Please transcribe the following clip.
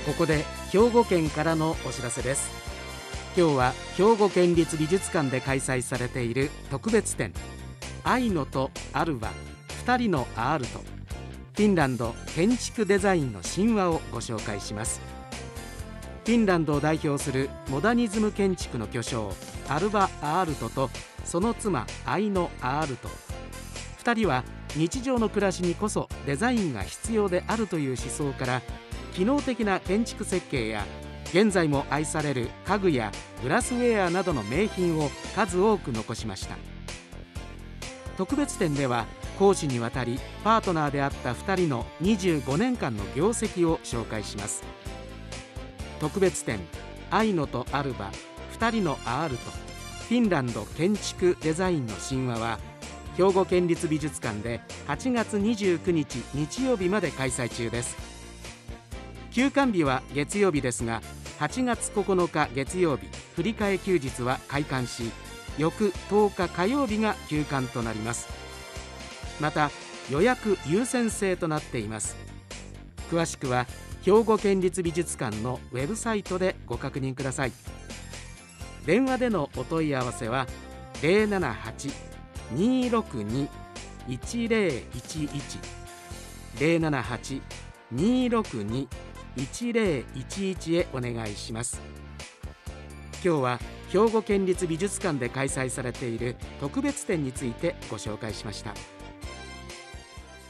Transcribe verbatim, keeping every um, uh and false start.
ここで兵庫県からのお知らせです。今日は兵庫県立美術館で開催されている特別展、愛野とアルバふたりのアールト、フィンランド建築デザインの神話をご紹介します。フィンランドを代表するモダニズム建築の巨匠アルバ・アールトとその妻愛野アールト、ふたりは日常の暮らしにこそデザインが必要であるという思想から、機能的な建築設計や現在も愛される家具やグラスウェアなどの名品を数多く残しました。特別展では講師にわたりパートナーであったふたりのにじゅうごねんかんの業績を紹介します。特別展、愛野とアルバふたりのアールト、フィンランド建築デザインの神話は兵庫県立美術館ではちがつにじゅうくにち日曜日まで開催中です。休館日は月曜日ですが、はちがつここのか月曜日振り替え休日は開館し、翌とおか火曜日が休館となります。また予約優先制となっています。詳しくは兵庫県立美術館のウェブサイトでご確認ください。電話でのお問い合わせは ゼロななはち にーろくに いちゼロいちいち ゼロななはち にーろくに いちゼロいちいち へお願いします。今日は兵庫県立美術館で開催されている特別展についてご紹介しました。